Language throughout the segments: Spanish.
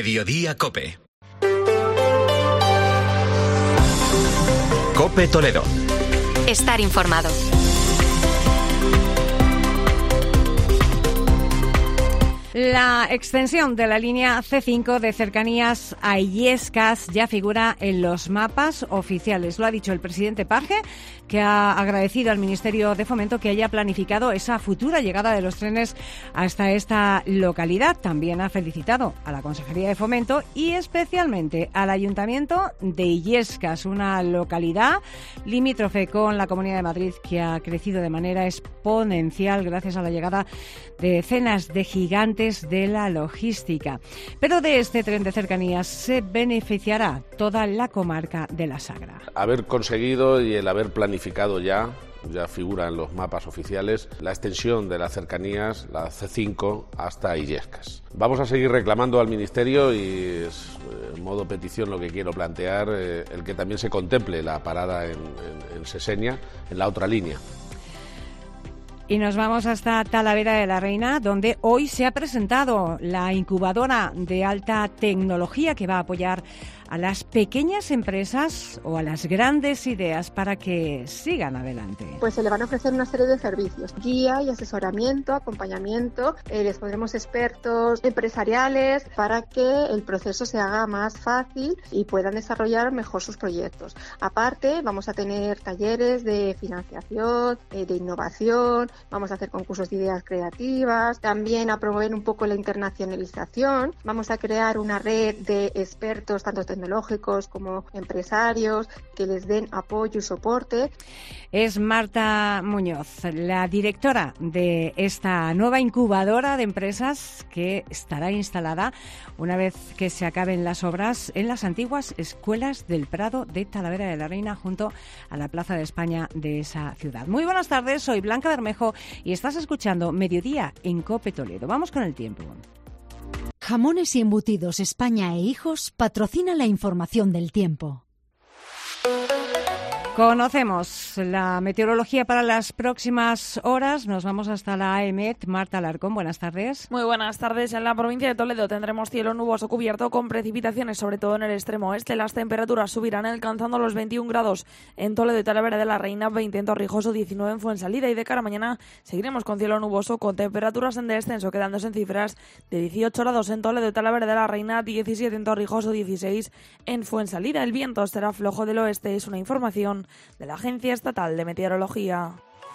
Mediodía COPE. COPE Toledo. Estar informado. La extensión de la línea C5 de cercanías a Illescas ya figura en los mapas oficiales. Lo ha dicho el presidente Parge, que ha agradecido al Ministerio de Fomento que haya planificado esa futura llegada de los trenes hasta esta localidad. También ha felicitado a la Consejería de Fomento y especialmente al Ayuntamiento de Illescas, una localidad limítrofe con la Comunidad de Madrid que ha crecido de manera exponencial gracias a la llegada de decenas de gigantes de la logística. Pero de este tren de cercanías se beneficiará toda la comarca de la Sagra. Haber conseguido y el haber planificado ya figura en los mapas oficiales, la extensión de las cercanías, la C5, hasta Illescas. Vamos a seguir reclamando al Ministerio y es en modo petición lo que quiero plantear, el que también se contemple la parada en Seseña, en la otra línea. Y nos vamos hasta Talavera de la Reina, donde hoy se ha presentado la incubadora de alta tecnología que va a apoyar a las pequeñas empresas o a las grandes ideas para que sigan adelante. Pues se le van a ofrecer una serie de servicios, guía y asesoramiento, acompañamiento, les pondremos expertos empresariales para que el proceso se haga más fácil y puedan desarrollar mejor sus proyectos. Aparte, vamos a tener talleres de financiación, de innovación, vamos a hacer concursos de ideas creativas, también a promover un poco la internacionalización, vamos a crear una red de expertos, tanto tecnológicos como empresarios, que les den apoyo y soporte. Es Marta Muñoz, la directora de esta nueva incubadora de empresas que estará instalada una vez que se acaben las obras en las antiguas escuelas del Prado de Talavera de la Reina, junto a la Plaza de España de esa ciudad. Muy buenas tardes, soy Blanca Bermejo y estás escuchando Mediodía en COPE Toledo. Vamos con el tiempo. Jamones y Embutidos España e Hijos patrocina la información del tiempo. Conocemos la meteorología para las próximas horas. Nos vamos hasta la AEMET. Marta Alarcón, buenas tardes. Muy buenas tardes. En la provincia de Toledo tendremos cielo nuboso cubierto con precipitaciones, sobre todo en el extremo oeste. Las temperaturas subirán alcanzando los 21 grados en Toledo y Talavera de la Reina, 20 en Torrijoso, 19 en Fuensalida. Y de cara a mañana seguiremos con cielo nuboso con temperaturas en descenso, quedándose en cifras de 18 grados en Toledo y Talavera de la Reina, 17 en Torrijoso, 16 en Fuensalida. El viento será flojo del oeste. Es una información de la Agencia Estatal de Meteorología.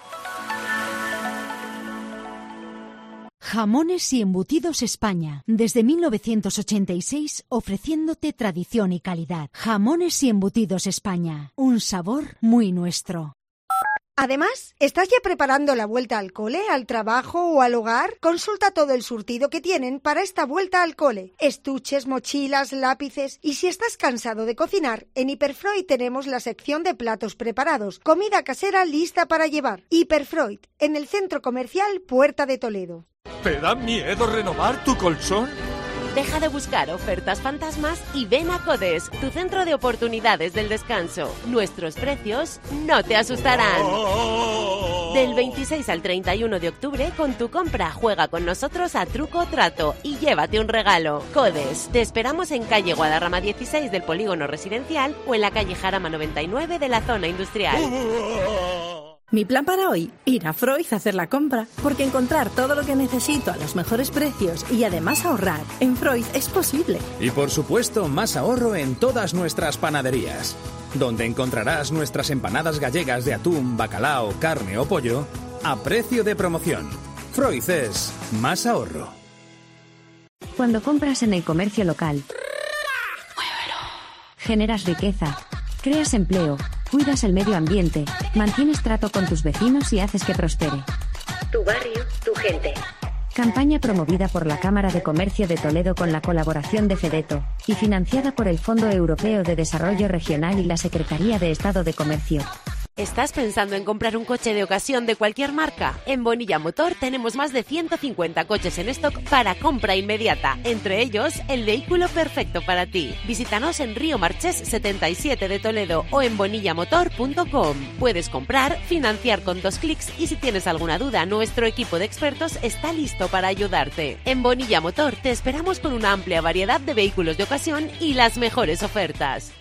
Jamones y Embutidos España, desde 1986 ofreciéndote tradición y calidad. Jamones y Embutidos España, un sabor muy nuestro. Además, ¿estás ya preparando la vuelta al cole, al trabajo o al hogar? Consulta todo el surtido que tienen para esta vuelta al cole. Estuches, mochilas, lápices. Y si estás cansado de cocinar, en Hiperfreud tenemos la sección de platos preparados. Comida casera lista para llevar. Hiperfreud, en el Centro Comercial Puerta de Toledo. ¿Te da miedo renovar tu colchón? Deja de buscar ofertas fantasmas y ven a Codes, tu centro de oportunidades del descanso. Nuestros precios no te asustarán. Del 26 al 31 de octubre, con tu compra, juega con nosotros a truco o trato y llévate un regalo. Codes, te esperamos en calle Guadarrama 16 del Polígono Residencial o en la calle Jarama 99 de la zona industrial. Mi plan para hoy, ir a Freud a hacer la compra, porque encontrar todo lo que necesito a los mejores precios y además ahorrar en Freud es posible. Y por supuesto, más ahorro en todas nuestras panaderías, donde encontrarás nuestras empanadas gallegas de atún, bacalao, carne o pollo a precio de promoción. Freud es más ahorro. Cuando compras en el comercio local, generas riqueza, creas empleo, cuidas el medio ambiente, mantienes trato con tus vecinos y haces que prospere. Tu barrio, tu gente. Campaña promovida por la Cámara de Comercio de Toledo con la colaboración de Fedeto y financiada por el Fondo Europeo de Desarrollo Regional y la Secretaría de Estado de Comercio. ¿Estás pensando en comprar un coche de ocasión de cualquier marca? En Bonilla Motor tenemos más de 150 coches en stock para compra inmediata, entre ellos el vehículo perfecto para ti. Visítanos en Río Marchés 77 de Toledo o en bonillamotor.com. Puedes comprar, financiar con 2 clics y si tienes alguna duda, nuestro equipo de expertos está listo para ayudarte. En Bonilla Motor te esperamos con una amplia variedad de vehículos de ocasión y las mejores ofertas.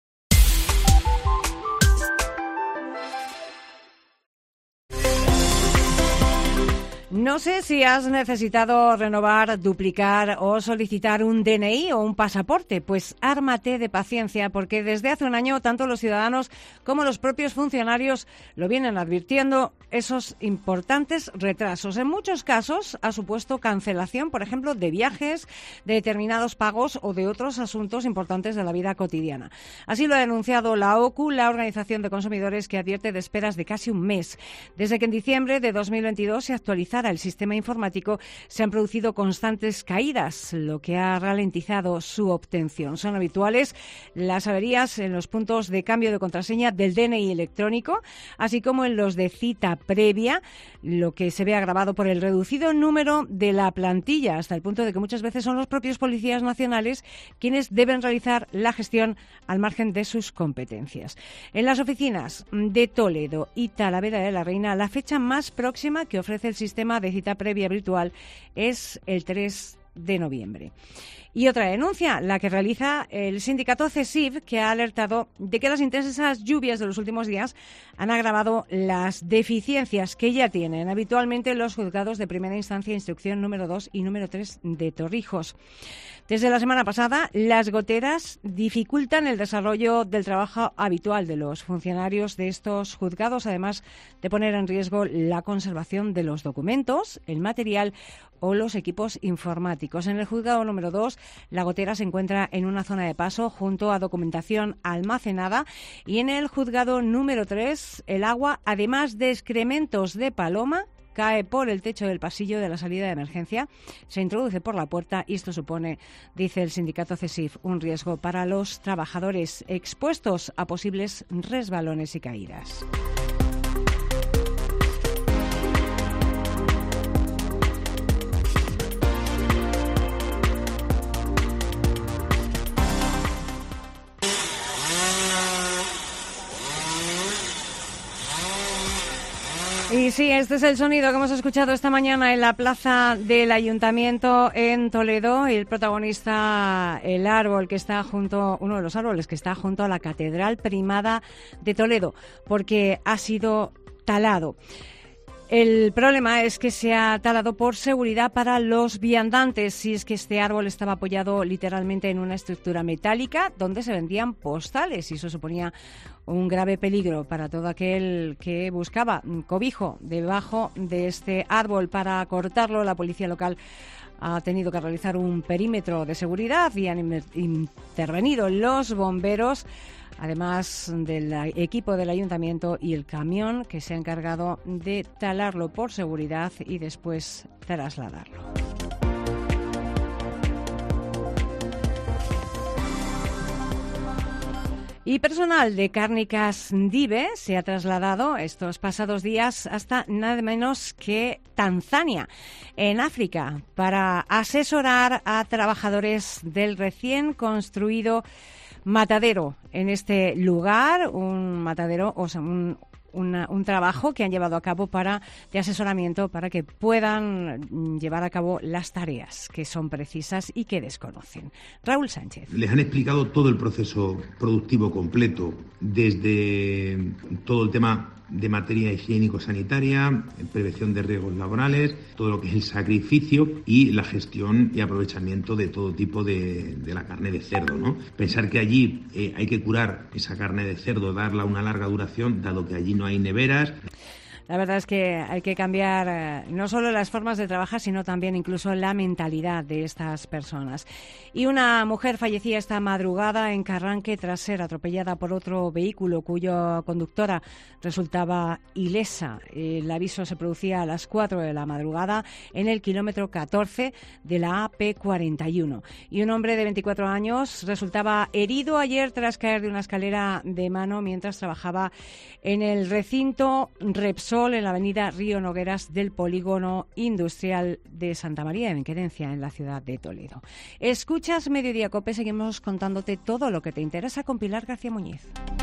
No sé si has necesitado renovar, duplicar o solicitar un DNI o un pasaporte, pues ármate de paciencia porque desde hace un año tanto los ciudadanos como los propios funcionarios lo vienen advirtiendo esos importantes retrasos. En muchos casos ha supuesto cancelación, por ejemplo, de viajes, de determinados pagos o de otros asuntos importantes de la vida cotidiana. Así lo ha denunciado la OCU, la Organización de Consumidores, que advierte de esperas de casi un mes. Desde que en diciembre de 2022 se actualizara el sistema informático, se han producido constantes caídas, lo que ha ralentizado su obtención. Son habituales las averías en los puntos de cambio de contraseña del DNI electrónico, así como en los de cita previa, lo que se ve agravado por el reducido número de la plantilla, hasta el punto de que muchas veces son los propios policías nacionales quienes deben realizar la gestión al margen de sus competencias. En las oficinas de Toledo y Talavera de la Reina, la fecha más próxima que ofrece el sistema de cita previa virtual es el 3 de noviembre. Y otra denuncia, la que realiza el sindicato CESIF, que ha alertado de que las intensas lluvias de los últimos días han agravado las deficiencias que ya tienen habitualmente los juzgados de primera instancia, instrucción número 2 y número 3 de Torrijos. Desde la semana pasada, las goteras dificultan el desarrollo del trabajo habitual de los funcionarios de estos juzgados, además de poner en riesgo la conservación de los documentos, el material o los equipos informáticos. En el juzgado número 2, la gotera se encuentra en una zona de paso junto a documentación almacenada, y en el juzgado número 3, el agua, además de excrementos de paloma, cae por el techo del pasillo de la salida de emergencia, se introduce por la puerta y esto supone, dice el sindicato CESIF, un riesgo para los trabajadores expuestos a posibles resbalones y caídas. Y sí, este es el sonido que hemos escuchado esta mañana en la plaza del Ayuntamiento en Toledo. Y el protagonista, el árbol que está uno de los árboles que está junto a la Catedral Primada de Toledo, porque ha sido talado. El problema es que se ha talado por seguridad para los viandantes, si es que este árbol estaba apoyado literalmente en una estructura metálica donde se vendían postales, y eso suponía un grave peligro para todo aquel que buscaba cobijo debajo de este árbol. Para cortarlo, la policía local ha tenido que realizar un perímetro de seguridad y han intervenido los bomberos, además del equipo del ayuntamiento y el camión que se ha encargado de talarlo por seguridad y después trasladarlo. Y personal de Cárnicas Dive se ha trasladado estos pasados días hasta nada menos que Tanzania, en África, para asesorar a trabajadores del recién construido matadero en este lugar, un matadero, o sea, un trabajo que han llevado a cabo de asesoramiento para que puedan llevar a cabo las tareas que son precisas y que desconocen. Raúl Sánchez. Les han explicado todo el proceso productivo completo, desde todo el tema de materia higiénico-sanitaria, prevención de riesgos laborales, todo lo que es el sacrificio y la gestión y aprovechamiento de todo tipo de la carne de cerdo, ¿no? Pensar que allí hay que curar esa carne de cerdo, darla una larga duración, dado que allí no hay neveras. La verdad es que hay que cambiar no solo las formas de trabajar, sino también incluso la mentalidad de estas personas. Y una mujer fallecía esta madrugada en Carranque tras ser atropellada por otro vehículo cuya conductora resultaba ilesa. El aviso se producía a las 4 de la madrugada en el kilómetro 14 de la AP41. Y un hombre de 24 años resultaba herido ayer tras caer de una escalera de mano mientras trabajaba en el recinto Repsol en la avenida Río Nogueras del polígono industrial de Santa María de Benquerencia, en la ciudad de Toledo. Escuchas Mediodía COPE, seguimos contándote todo lo que te interesa con Pilar García Muñiz.